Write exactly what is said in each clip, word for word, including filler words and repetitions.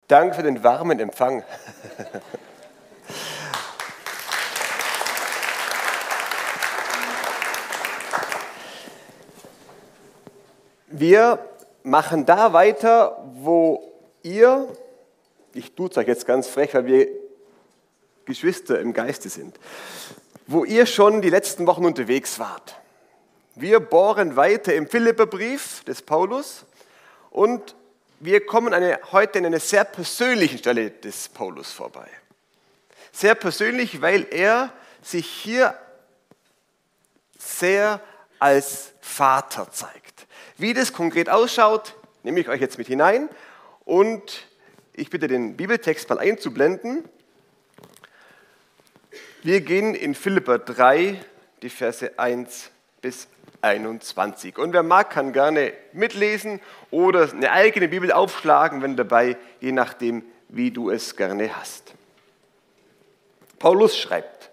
Danke für den warmen Empfang. Wir machen da weiter, wo ihr, ich tue es euch jetzt ganz frech, weil wir Geschwister im Geiste sind, wo ihr schon die letzten Wochen unterwegs wart. Wir bohren weiter im Philipperbrief des Paulus und wir kommen eine, heute an einer sehr persönlichen Stelle des Paulus vorbei. Sehr persönlich, weil er sich hier sehr als Vater zeigt. Wie das konkret ausschaut, nehme ich euch jetzt mit hinein und ich bitte den Bibeltext mal einzublenden. Wir gehen in Philipper drei, die Verse eins bis einundzwanzig. Und wer mag, kann gerne mitlesen oder eine eigene Bibel aufschlagen, wenn dabei, je nachdem, wie du es gerne hast. Paulus schreibt: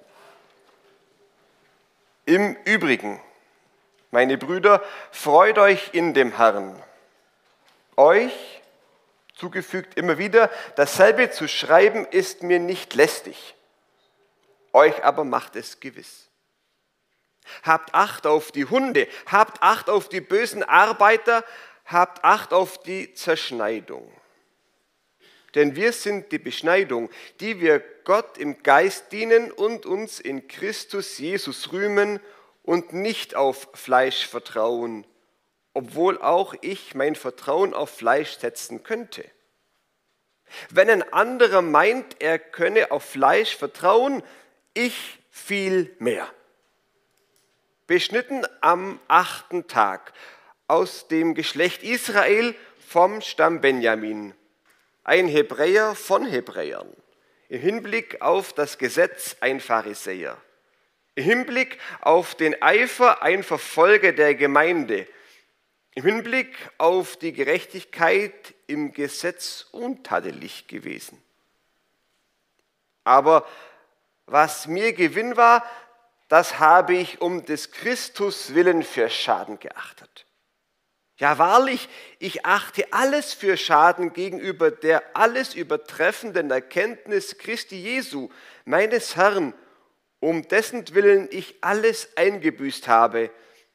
Im Übrigen, meine Brüder, freut euch in dem Herrn. Euch, zugefügt immer wieder, dasselbe zu schreiben ist mir nicht lästig. Euch aber macht es gewiss. Habt Acht auf die Hunde, habt Acht auf die bösen Arbeiter, habt Acht auf die Zerschneidung. Denn wir sind die Beschneidung, die wir Gott im Geist dienen und uns in Christus Jesus rühmen und nicht auf Fleisch vertrauen, obwohl auch ich mein Vertrauen auf Fleisch setzen könnte. Wenn ein anderer meint, er könne auf Fleisch vertrauen, ich viel mehr. Beschnitten am achten Tag aus dem Geschlecht Israel vom Stamm Benjamin, ein Hebräer von Hebräern, im Hinblick auf das Gesetz ein Pharisäer, im Hinblick auf den Eifer ein Verfolger der Gemeinde, im Hinblick auf die Gerechtigkeit im Gesetz untadelig gewesen. Aber was mir Gewinn war, das habe ich um des Christus willen für Schaden geachtet. Ja, wahrlich, ich achte alles für Schaden gegenüber der alles übertreffenden Erkenntnis Christi Jesu, meines Herrn, um dessen Willen ich alles eingebüßt habe.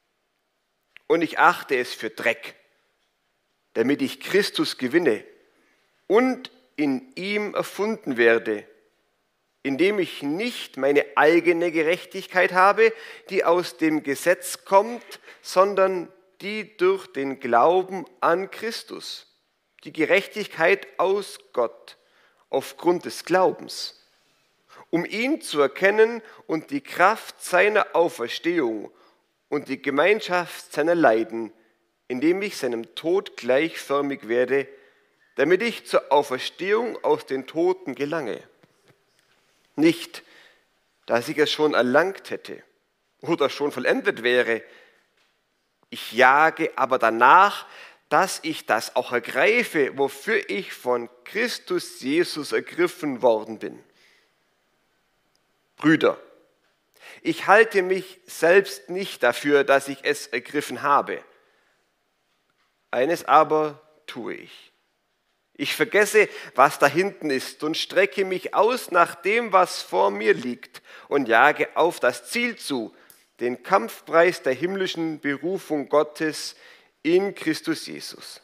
Und ich achte es für Dreck, damit ich Christus gewinne und in ihm erfunden werde, indem ich nicht meine eigene Gerechtigkeit habe, die aus dem Gesetz kommt, sondern die durch den Glauben an Christus, die Gerechtigkeit aus Gott, aufgrund des Glaubens, um ihn zu erkennen und die Kraft seiner Auferstehung und die Gemeinschaft seiner Leiden, indem ich seinem Tod gleichförmig werde, damit ich zur Auferstehung aus den Toten gelange. Nicht, dass ich es schon erlangt hätte oder schon vollendet wäre. Ich jage aber danach, dass ich das auch ergreife, wofür ich von Christus Jesus ergriffen worden bin. Brüder, ich halte mich selbst nicht dafür, dass ich es ergriffen habe. Eines aber tue ich. Ich vergesse, was da hinten ist und strecke mich aus nach dem, was vor mir liegt und jage auf das Ziel zu, den Kampfpreis der himmlischen Berufung Gottes in Christus Jesus.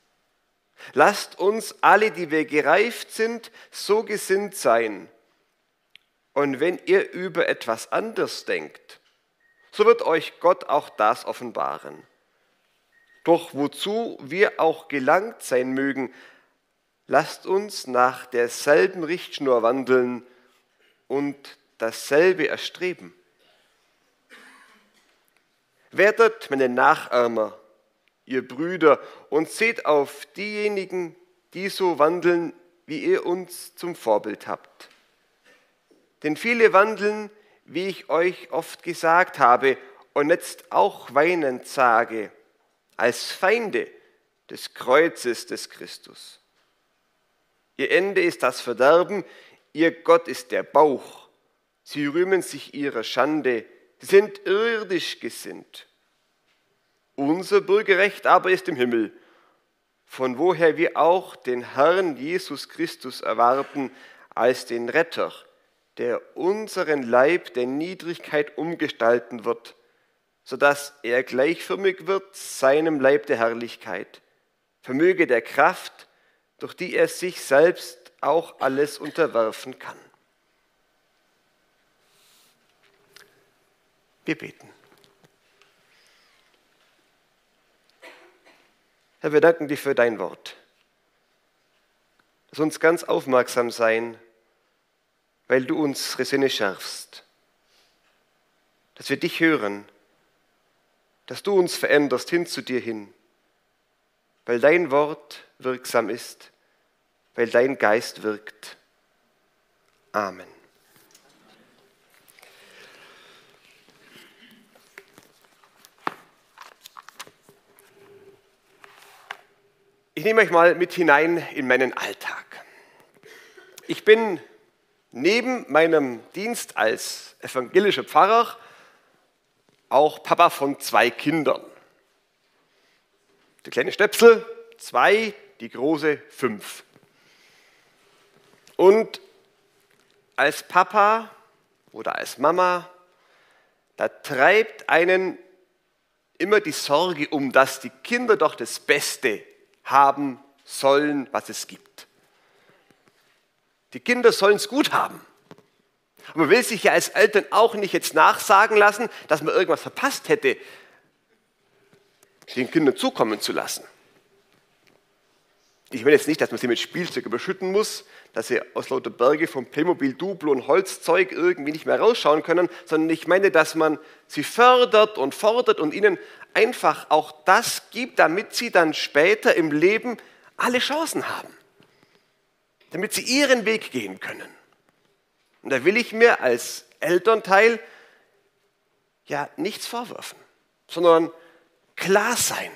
Lasst uns alle, die wir gereift sind, so gesinnt sein. Und wenn ihr über etwas anderes denkt, so wird euch Gott auch das offenbaren. Doch wozu wir auch gelangt sein mögen, lasst uns nach derselben Richtschnur wandeln und dasselbe erstreben. Werdet meine Nachahmer, ihr Brüder, und seht auf diejenigen, die so wandeln, wie ihr uns zum Vorbild habt. Denn viele wandeln, wie ich euch oft gesagt habe und jetzt auch weinend sage, als Feinde des Kreuzes des Christus. Ihr Ende ist das Verderben, ihr Gott ist der Bauch. Sie rühmen sich ihrer Schande, sie sind irdisch gesinnt. Unser Bürgerrecht aber ist im Himmel, von woher wir auch den Herrn Jesus Christus erwarten als den Retter, der unseren Leib der Niedrigkeit umgestalten wird, sodass er gleichförmig wird seinem Leib der Herrlichkeit, vermöge der Kraft, durch die er sich selbst auch alles unterwerfen kann. Wir beten. Herr, wir danken dir für dein Wort. Lass uns ganz aufmerksam sein, weil du unsere Sinne schärfst. Dass wir dich hören, dass du uns veränderst hin zu dir hin, weil dein Wort wirksam ist, weil dein Geist wirkt. Amen. Ich nehme euch mal mit hinein in meinen Alltag. Ich bin neben meinem Dienst als evangelischer Pfarrer auch Papa von zwei Kindern. Der kleine Stöpsel, zwei, die große, fünf. Und als Papa oder als Mama, da treibt einen immer die Sorge um, dass die Kinder doch das Beste haben sollen, was es gibt. Die Kinder sollen es gut haben. Aber man will sich ja als Eltern auch nicht jetzt nachsagen lassen, dass man irgendwas verpasst hätte, den Kindern zukommen zu lassen. Ich will jetzt nicht, dass man sie mit Spielzeug überschütten muss, dass sie aus lauter Berge von Playmobil, Duplo und Holzzeug irgendwie nicht mehr rausschauen können, sondern ich meine, dass man sie fördert und fordert und ihnen einfach auch das gibt, damit sie dann später im Leben alle Chancen haben. Damit sie ihren Weg gehen können. Und da will ich mir als Elternteil ja nichts vorwerfen, sondern klar sein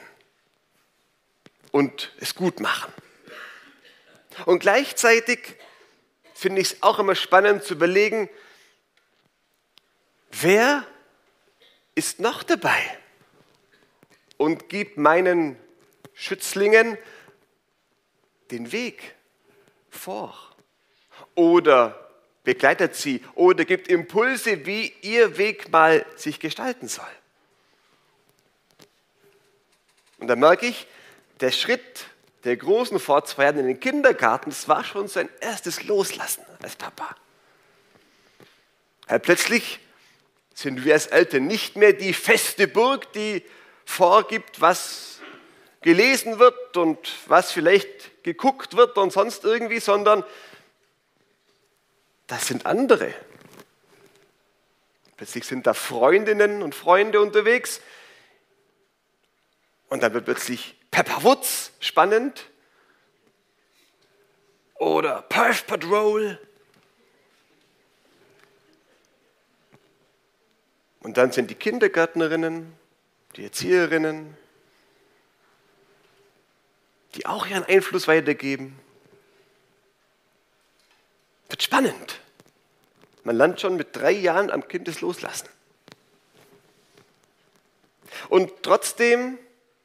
und es gut machen. Und gleichzeitig finde ich es auch immer spannend zu überlegen, wer ist noch dabei und gibt meinen Schützlingen den Weg vor oder begleitet sie oder gibt Impulse, wie ihr Weg mal sich gestalten soll. Und da merke ich, der Schritt der Großen vor zwei Jahren in den Kindergarten, das war schon sein erstes Loslassen als Papa. Ja, plötzlich sind wir als Eltern nicht mehr die feste Burg, die vorgibt, was gelesen wird und was vielleicht geguckt wird und sonst irgendwie, sondern das sind andere. Plötzlich sind da Freundinnen und Freunde unterwegs und dann wird plötzlich Pepper Woods spannend oder Perf Patrol. Und dann sind die Kindergärtnerinnen, die Erzieherinnen, die auch ihren Einfluss weitergeben. Wird spannend. Man lernt schon mit drei Jahren am Kind das Loslassen. Und trotzdem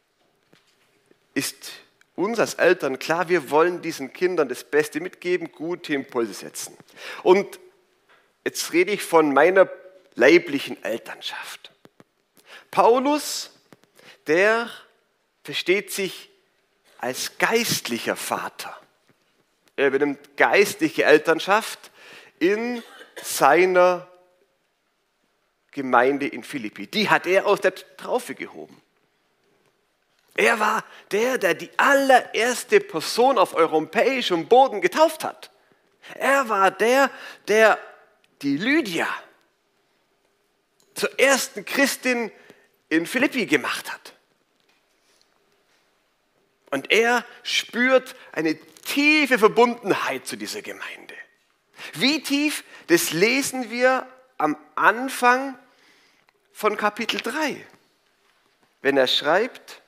ist uns als Eltern klar, wir wollen diesen Kindern das Beste mitgeben, gute Impulse setzen. Und jetzt rede ich von meiner leiblichen Elternschaft. Paulus, der versteht sich als geistlicher Vater. Er übernimmt geistliche Elternschaft in seiner Gemeinde in Philippi. Die hat er aus der Taufe gehoben. Er war der, der die allererste Person auf europäischem Boden getauft hat. Er war der, der die Lydia zur ersten Christin in Philippi gemacht hat. Und er spürt eine tiefe Verbundenheit zu dieser Gemeinde. Wie tief, das lesen wir am Anfang von Kapitel drei, wenn er schreibt,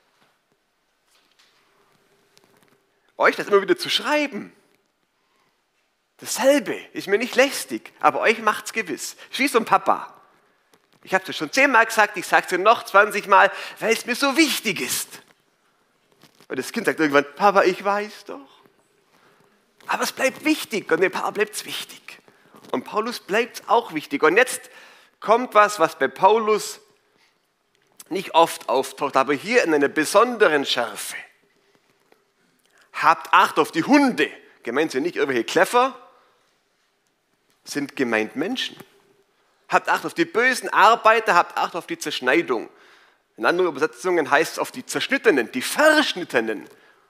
euch das immer wieder zu schreiben, dasselbe ist mir nicht lästig, aber euch macht's gewiss. Wie so ein Papa. Ich habe es schon zehnmal gesagt, ich sage es noch zwanzig Mal, weil es mir so wichtig ist. Und das Kind sagt irgendwann, Papa, ich weiß doch. Aber es bleibt wichtig und dem Papa bleibt es wichtig. Und Paulus bleibt es auch wichtig. Und jetzt kommt was, was bei Paulus nicht oft auftaucht, aber hier in einer besonderen Schärfe. Habt Acht auf die Hunde. Gemeint sind nicht irgendwelche Kläffer, sind gemeint Menschen. Habt Acht auf die bösen Arbeiter, habt Acht auf die Zerschneidung. In anderen Übersetzungen heißt es auf die Zerschnittenen, die Verschnittenen.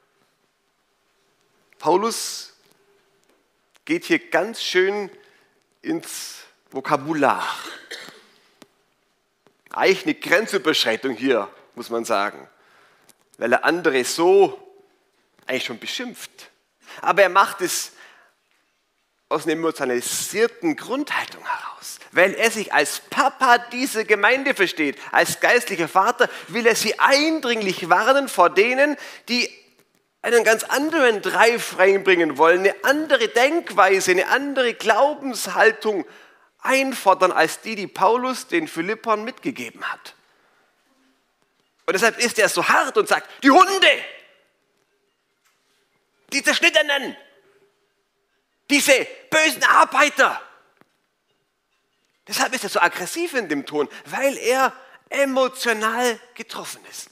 Paulus geht hier ganz schön ins Vokabular. Eigentlich eine Grenzüberschreitung hier, muss man sagen, weil er andere so eigentlich schon beschimpft. Aber er macht es aus einer emotionalisierten Grundhaltung heraus. Weil er sich als Papa dieser Gemeinde versteht, als geistlicher Vater, will er sie eindringlich warnen vor denen, die einen ganz anderen Drive reinbringen wollen, eine andere Denkweise, eine andere Glaubenshaltung einfordern als die, die Paulus den Philippern mitgegeben hat. Und deshalb ist er so hart und sagt, die Hunde, die Zerschnittenen, diese bösen Arbeiter. Deshalb ist er so aggressiv in dem Ton, weil er emotional getroffen ist.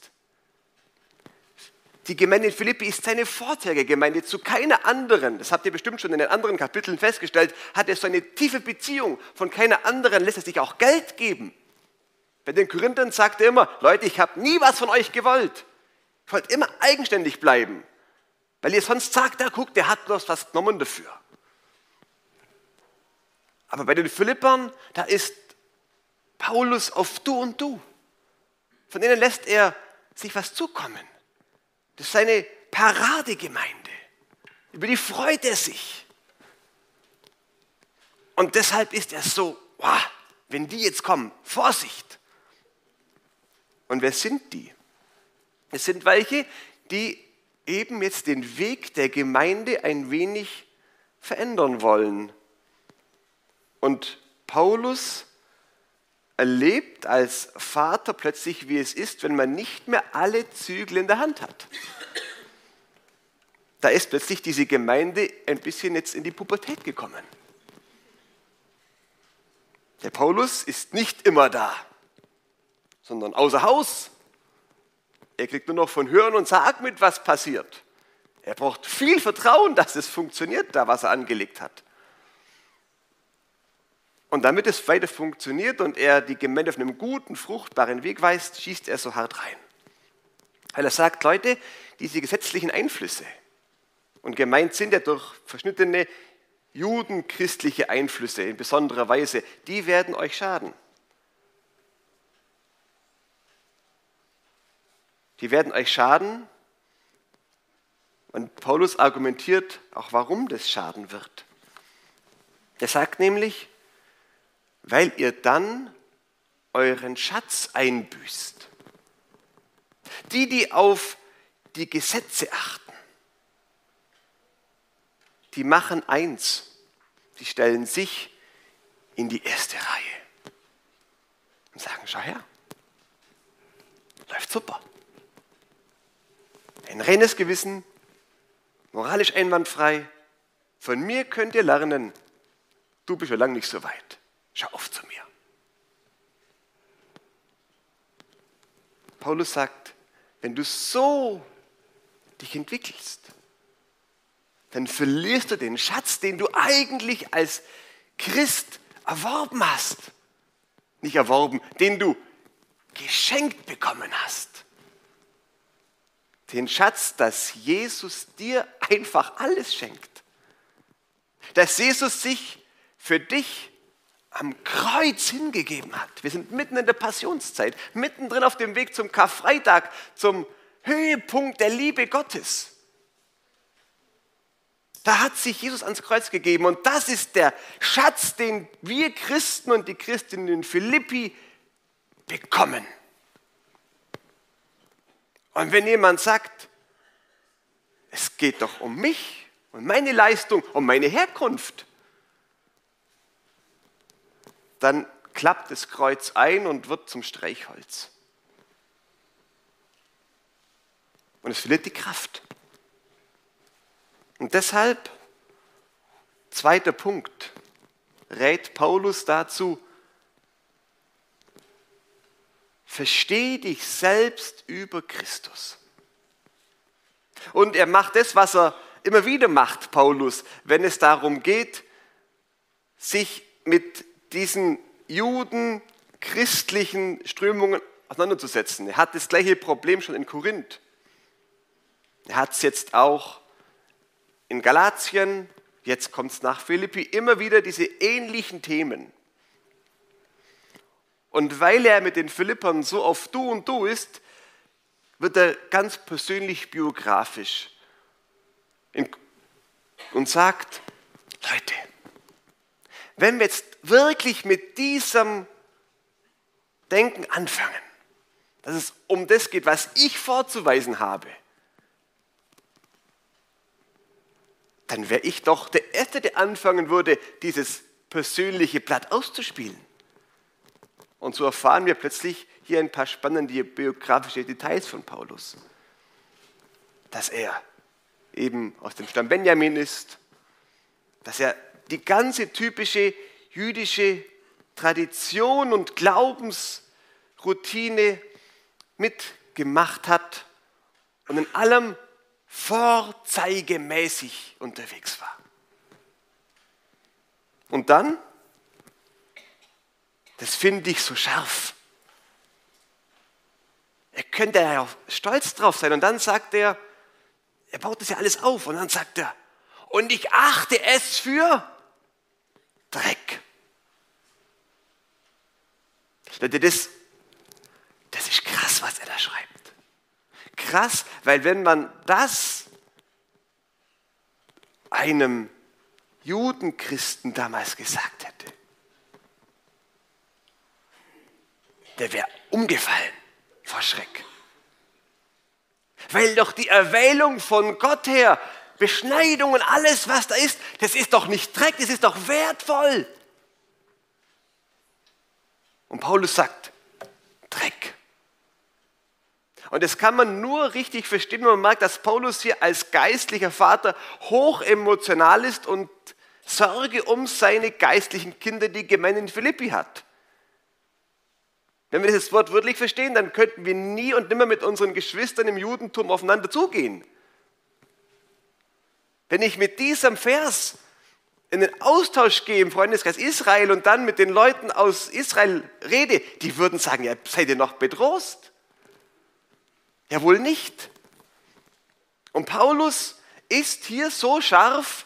Die Gemeinde in Philippi ist seine Vorträgergemeinde zu keiner anderen. Das habt ihr bestimmt schon in den anderen Kapiteln festgestellt. Hat er so eine tiefe Beziehung. Von keiner anderen lässt er sich auch Geld geben. Bei den Korinthern sagt er immer, Leute, ich habe nie was von euch gewollt. Ich wollte immer eigenständig bleiben. Weil ihr sonst sagt, ja, guck, der hat bloß was genommen dafür. Aber bei den Philippern, da ist Paulus auf Du und Du. Von denen lässt er sich was zukommen. Das ist seine Paradegemeinde. Über die freut er sich. Und deshalb ist er so, wow, wenn die jetzt kommen, Vorsicht. Und wer sind die? Es sind welche, die eben jetzt den Weg der Gemeinde ein wenig verändern wollen. Und Paulus erlebt als Vater plötzlich, wie es ist, wenn man nicht mehr alle Zügel in der Hand hat. Da ist plötzlich diese Gemeinde ein bisschen jetzt in die Pubertät gekommen. Der Paulus ist nicht immer da, sondern außer Haus. Er kriegt nur noch von Hören und Sagen mit, was passiert. Er braucht viel Vertrauen, dass es funktioniert, da was er angelegt hat. Und damit es weiter funktioniert und er die Gemeinde auf einem guten, fruchtbaren Weg weist, schießt er so hart rein. Weil er sagt, Leute, diese gesetzlichen Einflüsse, und gemeint sind ja durch verschnittene judenchristliche Einflüsse in besonderer Weise, die werden euch schaden. Die werden euch schaden. Und Paulus argumentiert auch, warum das schaden wird. Er sagt nämlich, weil ihr dann euren Schatz einbüßt. Die, die auf die Gesetze achten, die machen eins, die stellen sich in die erste Reihe und sagen, schau her, läuft super. Ein reines Gewissen, moralisch einwandfrei, von mir könnt ihr lernen, du bist schon lange nicht so weit. Schau auf zu mir. Paulus sagt, wenn du so dich entwickelst, dann verlierst du den Schatz, den du eigentlich als Christ erworben hast. Nicht erworben, den du geschenkt bekommen hast. Den Schatz, dass Jesus dir einfach alles schenkt. Dass Jesus sich für dich am Kreuz hingegeben hat. Wir sind mitten in der Passionszeit, mittendrin auf dem Weg zum Karfreitag, zum Höhepunkt der Liebe Gottes. Da hat sich Jesus ans Kreuz gegeben und das ist der Schatz, den wir Christen und die Christinnen in Philippi bekommen. Und wenn jemand sagt, es geht doch um mich, um meine Leistung, um meine Herkunft, dann klappt das Kreuz ein und wird zum Streichholz. Und es verliert die Kraft. Und deshalb, zweiter Punkt, rät Paulus dazu, versteh dich selbst über Christus. Und er macht das, was er immer wieder macht, Paulus, wenn es darum geht, sich mit diesen Juden, christlichen Strömungen auseinanderzusetzen. Er hat das gleiche Problem schon in Korinth. Er hat es jetzt auch in Galatien, jetzt kommt es nach Philippi, immer wieder diese ähnlichen Themen. Und weil er mit den Philippern so auf Du und Du ist, wird er ganz persönlich biografisch und sagt, Leute, wenn wir jetzt wirklich mit diesem Denken anfangen, dass es um das geht, was ich vorzuweisen habe, dann wäre ich doch der Erste, der anfangen würde, dieses persönliche Blatt auszuspielen. Und so erfahren wir plötzlich hier ein paar spannende biografische Details von Paulus. Dass er eben aus dem Stamm Benjamin ist, dass er die ganze typische jüdische Tradition und Glaubensroutine mitgemacht hat und in allem vorzeigemäßig unterwegs war. Und dann, das finde ich so scharf, er könnte ja auch stolz drauf sein. Und dann sagt er, er baut das ja alles auf und dann sagt er, und ich achte es für Dreck. Das, das ist krass, was er da schreibt. Krass, weil wenn man das einem Judenchristen damals gesagt hätte, der wäre umgefallen vor Schreck. Weil doch die Erwählung von Gott her, Beschneidung und alles, was da ist, das ist doch nicht Dreck, das ist doch wertvoll. Und Paulus sagt, Dreck. Und das kann man nur richtig verstehen, wenn man merkt, dass Paulus hier als geistlicher Vater hochemotional ist und Sorge um seine geistlichen Kinder, die Gemeinde in Philippi hat. Wenn wir dieses Wort wörtlich verstehen, dann könnten wir nie und nimmer mit unseren Geschwistern im Judentum aufeinander zugehen. Wenn ich mit diesem Vers in den Austausch gehe im Freundeskreis Israel und dann mit den Leuten aus Israel rede, die würden sagen, ja, seid ihr noch bedroht? Ja, wohl nicht. Und Paulus ist hier so scharf,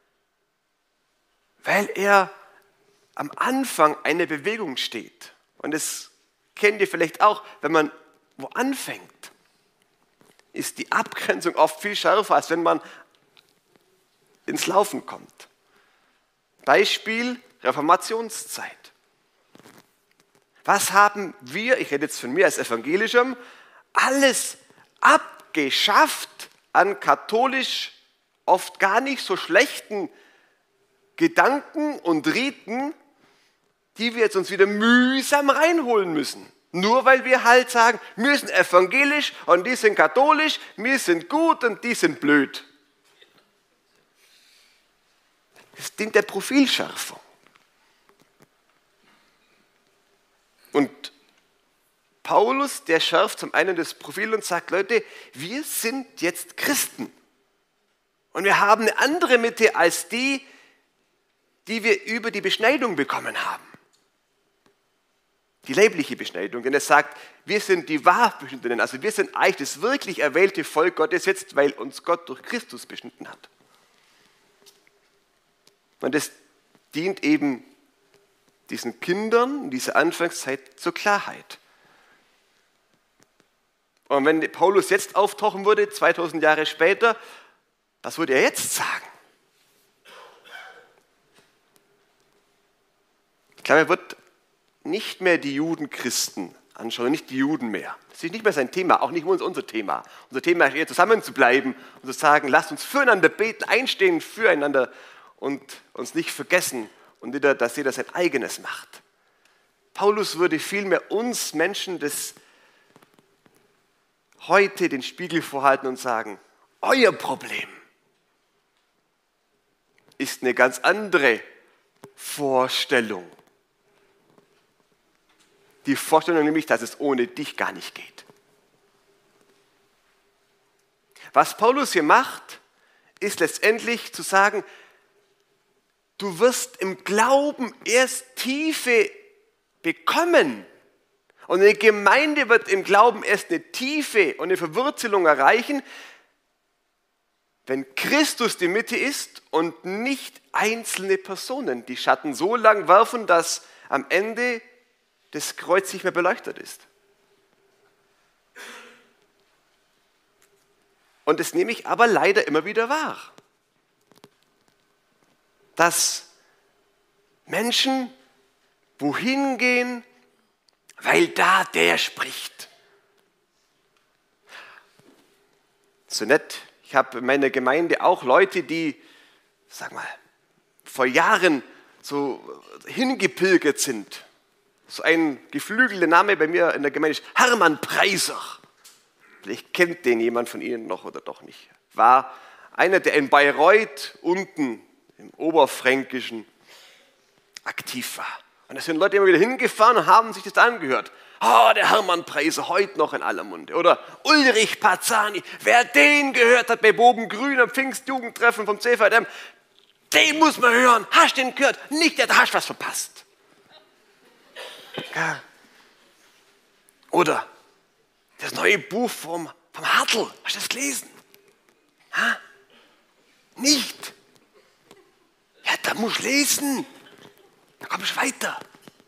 weil er am Anfang einer Bewegung steht. Und das kennt ihr vielleicht auch, wenn man wo anfängt, ist die Abgrenzung oft viel schärfer, als wenn man ins Laufen kommt. Beispiel Reformationszeit. Was haben wir, ich rede jetzt von mir als Evangelischem, alles abgeschafft an katholisch oft gar nicht so schlechten Gedanken und Riten, die wir jetzt uns wieder mühsam reinholen müssen. Nur weil wir halt sagen, wir sind evangelisch und die sind katholisch, wir sind gut und die sind blöd. Das dient der Profilschärfung. Und Paulus, der schärft zum einen das Profil und sagt, Leute, wir sind jetzt Christen. Und wir haben eine andere Mitte als die, die wir über die Beschneidung bekommen haben. Die leibliche Beschneidung, denn er sagt, wir sind die Wahrbeschnittenen, also wir sind eigentlich das wirklich erwählte Volk Gottes jetzt, weil uns Gott durch Christus beschnitten hat. Und das dient eben diesen Kindern in dieser Anfangszeit zur Klarheit. Und wenn Paulus jetzt auftauchen würde, zweitausend Jahre später, was würde er jetzt sagen? Ich glaube, er wird nicht mehr die Judenchristen anschauen, nicht die Juden mehr. Das ist nicht mehr sein Thema, auch nicht unser Thema. Unser Thema ist eher zusammen zu bleiben und zu sagen, lasst uns füreinander beten, einstehen füreinander und uns nicht vergessen und wieder, dass jeder sein eigenes macht. Paulus würde vielmehr uns Menschen das heute den Spiegel vorhalten und sagen, euer Problem ist eine ganz andere Vorstellung. Die Vorstellung nämlich, dass es ohne dich gar nicht geht. Was Paulus hier macht, ist letztendlich zu sagen, du wirst im Glauben erst Tiefe bekommen. Und eine Gemeinde wird im Glauben erst eine Tiefe und eine Verwurzelung erreichen, wenn Christus die Mitte ist und nicht einzelne Personen, die Schatten so lang werfen, dass am Ende das Kreuz nicht mehr beleuchtet ist. Und das nehme ich aber leider immer wieder wahr, dass Menschen wohin gehen, weil da der spricht. So nett, ich habe in meiner Gemeinde auch Leute, die, sag mal, vor Jahren so hingepilgert sind. So ein geflügelter Name bei mir in der Gemeinde ist Hermann Preiser. Vielleicht kennt den jemand von Ihnen noch oder doch nicht. War einer, der in Bayreuth unten im Oberfränkischen aktiv war. Und da sind Leute immer wieder hingefahren und haben sich das angehört. Oh, der Hermann Preiser, heute noch in aller Munde. Oder Ulrich Pazzani, wer den gehört hat bei Boben Grün am Pfingstjugendtreffen vom C V D M, den muss man hören. Hast du den gehört? Nicht, der, da hast du was verpasst. Ja. Oder das neue Buch vom, vom Hartl, hast du das gelesen? Ha? Nicht? Ja, da musst du lesen. Da kommst du weiter.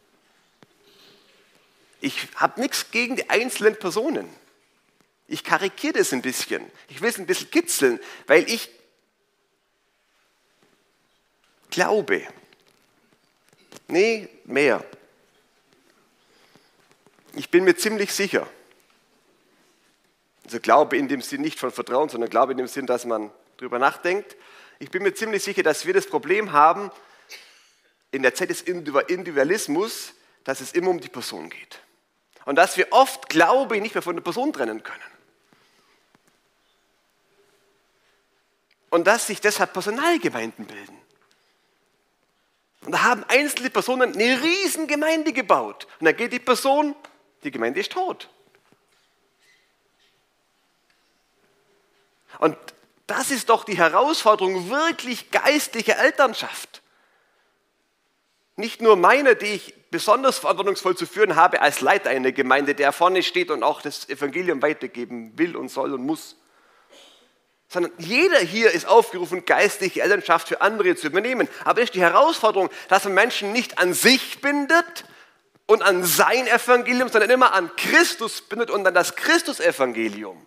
Ich habe nichts gegen die einzelnen Personen. Ich karikiere das ein bisschen. Ich will es ein bisschen kitzeln, weil ich glaube. Nee, mehr. Ich bin mir ziemlich sicher. Also Glaube in dem Sinn nicht von Vertrauen, sondern Glaube in dem Sinn, dass man drüber nachdenkt. Ich bin mir ziemlich sicher, dass wir das Problem haben, in der Zeit des Individualismus, dass es immer um die Person geht. Und dass wir oft Glaube nicht mehr von der Person trennen können. Und dass sich deshalb Personalgemeinden bilden. Und da haben einzelne Personen eine riesen Gemeinde gebaut. Und dann geht die Person, die Gemeinde ist tot. Und das ist doch die Herausforderung wirklich geistlicher Elternschaft. Nicht nur meine, die ich besonders verantwortungsvoll zu führen habe als Leiter einer Gemeinde, der vorne steht und auch das Evangelium weitergeben will und soll und muss. Sondern jeder hier ist aufgerufen, geistliche Elternschaft für andere zu übernehmen. Aber es ist die Herausforderung, dass man Menschen nicht an sich bindet und an sein Evangelium, sondern immer an Christus bindet und an das Christusevangelium.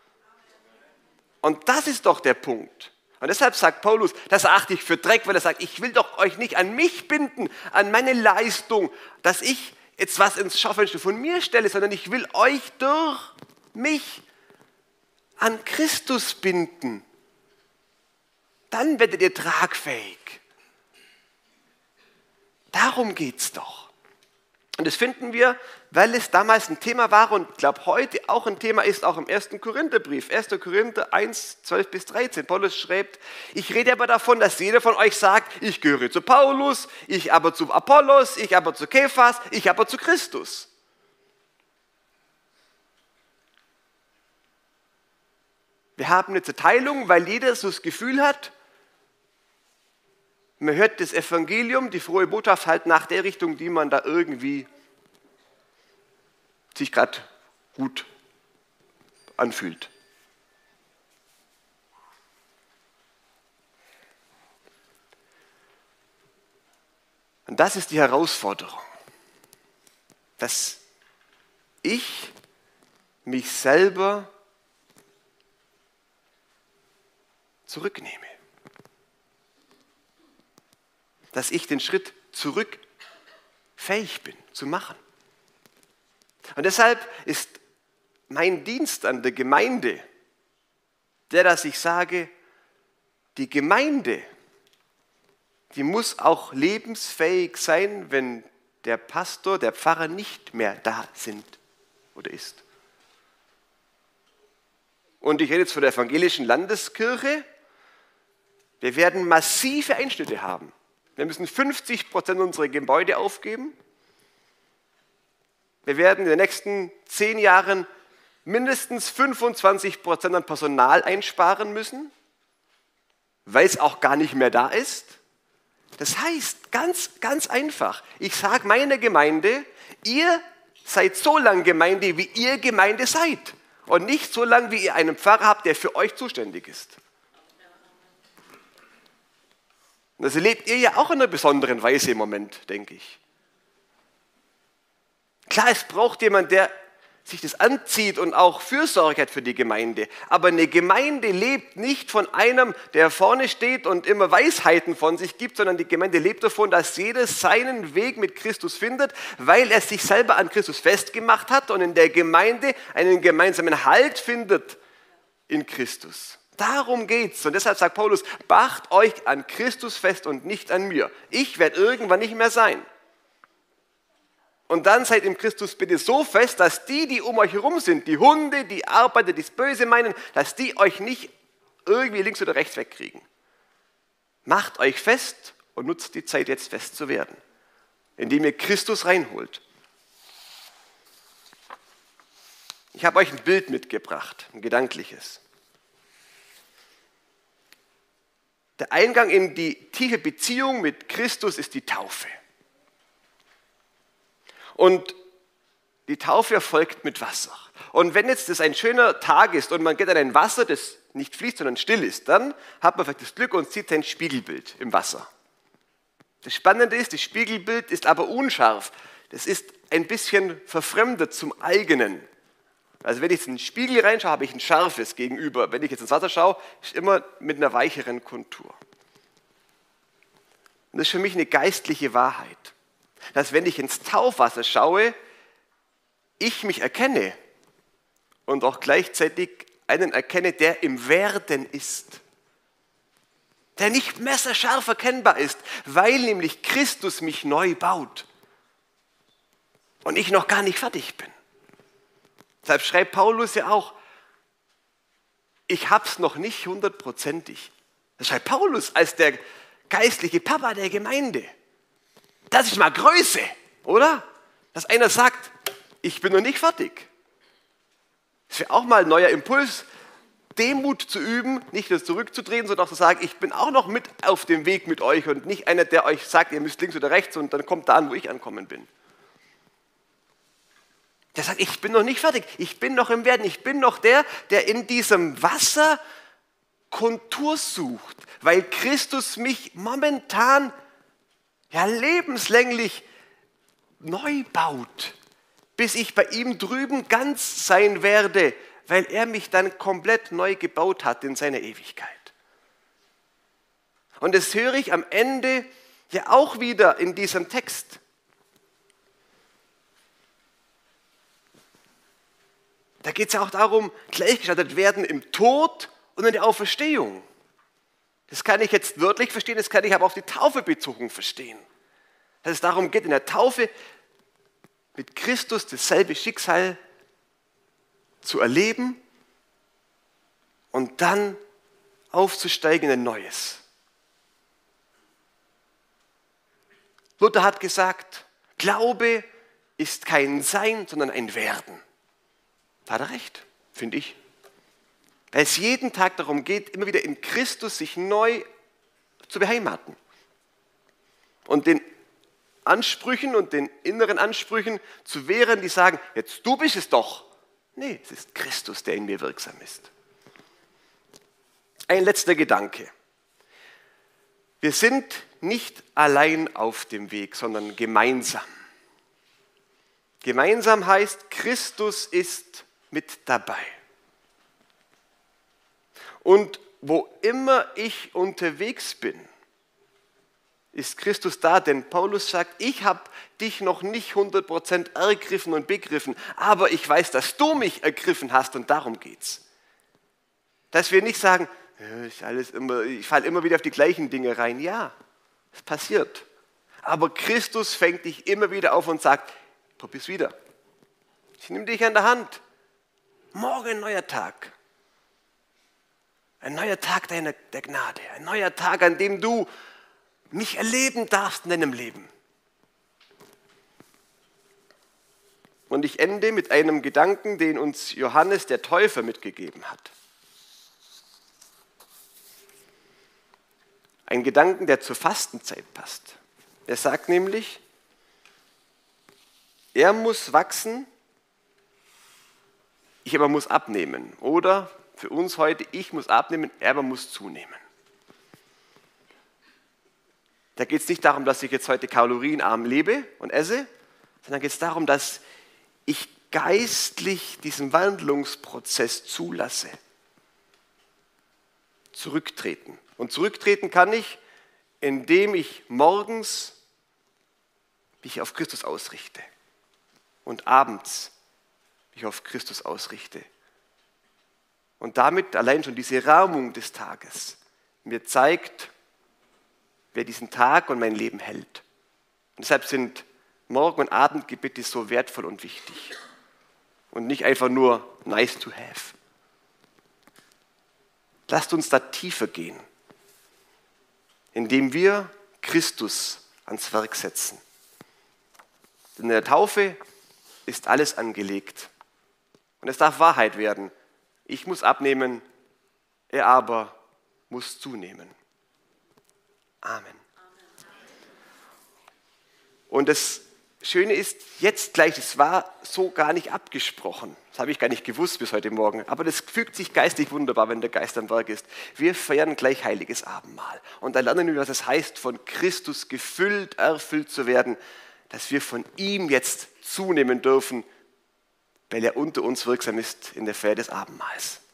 Und das ist doch der Punkt. Und deshalb sagt Paulus, das achte ich für Dreck, weil er sagt, ich will doch euch nicht an mich binden, an meine Leistung, dass ich jetzt was ins Schaufenster von mir stelle, sondern ich will euch durch mich an Christus binden. Dann werdet ihr tragfähig. Darum geht es doch. Und das finden wir, weil es damals ein Thema war und ich glaube heute auch ein Thema ist, auch im ersten Korintherbrief. erster Korinther eins, zwölf bis dreizehn. Paulus schreibt, ich rede aber davon, dass jeder von euch sagt, ich gehöre zu Paulus, ich aber zu Apollos, ich aber zu Kephas, ich aber zu Christus. Wir haben eine Zerteilung, weil jeder so das Gefühl hat, man hört das Evangelium, die frohe Botschaft halt nach der Richtung, die man da irgendwie sich gerade gut anfühlt. Und das ist die Herausforderung, dass ich mich selber zurücknehme. Dass ich den Schritt zurück fähig bin zu machen. Und deshalb ist mein Dienst an der Gemeinde der, dass ich sage, die Gemeinde, die muss auch lebensfähig sein, wenn der Pastor, der Pfarrer nicht mehr da sind oder ist. und ich rede jetzt von der evangelischen Landeskirche, wir werden massive Einschnitte haben. Wir müssen fünfzig Prozent unserer Gebäude aufgeben. Wir werden in den nächsten zehn Jahren mindestens fünfundzwanzig Prozent an Personal einsparen müssen, weil es auch gar nicht mehr da ist. Das heißt, ganz, ganz einfach, ich sage meiner Gemeinde, ihr seid so lange Gemeinde, wie ihr Gemeinde seid. Und nicht so lange, wie ihr einen Pfarrer habt, der für euch zuständig ist. Und das erlebt ihr ja auch in einer besonderen Weise im Moment, denke ich. Klar, es braucht jemand, der sich das anzieht und auch Fürsorge hat für die Gemeinde. Aber eine Gemeinde lebt nicht von einem, der vorne steht und immer Weisheiten von sich gibt, sondern die Gemeinde lebt davon, dass jeder seinen Weg mit Christus findet, weil er sich selber an Christus festgemacht hat und in der Gemeinde einen gemeinsamen Halt findet in Christus. Darum geht's. Und deshalb sagt Paulus, macht euch an Christus fest und nicht an mir. Ich werde irgendwann nicht mehr sein. Und dann seid im Christus bitte so fest, dass die, die um euch herum sind, die Hunde, die Arbeiter, die es böse meinen, dass die euch nicht irgendwie links oder rechts wegkriegen. Macht euch fest und nutzt die Zeit, jetzt fest zu werden, indem ihr Christus reinholt. Ich habe euch ein Bild mitgebracht, ein gedankliches. Der Eingang in die tiefe Beziehung mit Christus ist die Taufe. Und die Taufe erfolgt mit Wasser. Und wenn jetzt das ein schöner Tag ist und man geht an ein Wasser, das nicht fließt, sondern still ist, dann hat man vielleicht das Glück und sieht sein Spiegelbild im Wasser. Das Spannende ist, das Spiegelbild ist aber unscharf. Das ist ein bisschen verfremdet zum eigenen. Also wenn ich jetzt in den Spiegel reinschaue, habe ich ein scharfes Gegenüber. Wenn ich jetzt ins Wasser schaue, ist immer mit einer weicheren Kontur. Und das ist für mich eine geistliche Wahrheit. Dass wenn ich ins Taufwasser schaue, ich mich erkenne und auch gleichzeitig einen erkenne, der im Werden ist. Der nicht messerscharf erkennbar ist, weil nämlich Christus mich neu baut und ich noch gar nicht fertig bin. Deshalb schreibt Paulus ja auch, ich hab's noch nicht hundertprozentig. Das schreibt Paulus als der geistliche Papa der Gemeinde. Das ist mal Größe, oder? Dass einer sagt, ich bin noch nicht fertig. Das wäre auch mal ein neuer Impuls, Demut zu üben, nicht nur zurückzudrehen, sondern auch zu sagen, ich bin auch noch mit auf dem Weg mit euch und nicht einer, der euch sagt, ihr müsst links oder rechts und dann kommt da an, wo ich ankommen bin. Der sagt, ich bin noch nicht fertig, ich bin noch im Werden, ich bin noch der, der in diesem Wasser Kontur sucht, weil Christus mich momentan ja lebenslänglich neu baut, bis ich bei ihm drüben ganz sein werde, weil er mich dann komplett neu gebaut hat in seiner Ewigkeit. Und das höre ich am Ende ja auch wieder in diesem Text. Da geht es ja auch darum, gleichgeschaltet werden im Tod und in der Auferstehung. Das kann ich jetzt wörtlich verstehen, das kann ich aber auf die Taufe bezogen verstehen. Dass es darum geht, in der Taufe mit Christus dasselbe Schicksal zu erleben und dann aufzusteigen in ein neues. Luther hat gesagt, Glaube ist kein Sein, sondern ein Werden. Da hat er recht, finde ich. Weil es jeden Tag darum geht, immer wieder in Christus sich neu zu beheimaten. Und den Ansprüchen und den inneren Ansprüchen zu wehren, die sagen, jetzt du bist es doch. Nee, es ist Christus, der in mir wirksam ist. Ein letzter Gedanke. Wir sind nicht allein auf dem Weg, sondern gemeinsam. Gemeinsam heißt, Christus ist mit dabei. Und wo immer ich unterwegs bin, ist Christus da, denn Paulus sagt, ich habe dich noch nicht hundert Prozent ergriffen und begriffen, aber ich weiß, dass du mich ergriffen hast und darum geht's. Dass wir nicht sagen, ich, ich falle immer wieder auf die gleichen Dinge rein. Ja, es passiert. Aber Christus fängt dich immer wieder auf und sagt, probier's wieder. Ich nehme dich an der Hand. Morgen ein neuer Tag. Ein neuer Tag deiner, der Gnade. Ein neuer Tag, an dem du mich erleben darfst in deinem Leben. Und ich ende mit einem Gedanken, den uns Johannes der Täufer mitgegeben hat. Ein Gedanken, der zur Fastenzeit passt. Er sagt nämlich, er muss wachsen, ich aber muss abnehmen. Oder für uns heute, ich muss abnehmen, er aber muss zunehmen. Da geht es nicht darum, dass ich jetzt heute kalorienarm lebe und esse, sondern geht es darum, dass ich geistlich diesen Wandlungsprozess zulasse. Zurücktreten. Und zurücktreten kann ich, indem ich morgens mich auf Christus ausrichte und abends mich auf Christus ausrichte. Und damit allein schon diese Rahmung des Tages mir zeigt, wer diesen Tag und mein Leben hält. Und deshalb sind Morgen- und Abendgebete so wertvoll und wichtig und nicht einfach nur nice to have. Lasst uns da tiefer gehen, indem wir Christus ans Werk setzen. Denn in der Taufe ist alles angelegt und es darf Wahrheit werden. Ich muss abnehmen, er aber muss zunehmen. Amen. Und das Schöne ist, jetzt gleich, es war so gar nicht abgesprochen. Das habe ich gar nicht gewusst bis heute Morgen. Aber das fügt sich geistig wunderbar, wenn der Geist am Werk ist. Wir feiern gleich heiliges Abendmahl. Und da lernen wir, was es heißt, von Christus gefüllt, erfüllt zu werden, dass wir von ihm jetzt zunehmen dürfen, weil er unter uns wirksam ist in der Feier des Abendmahls.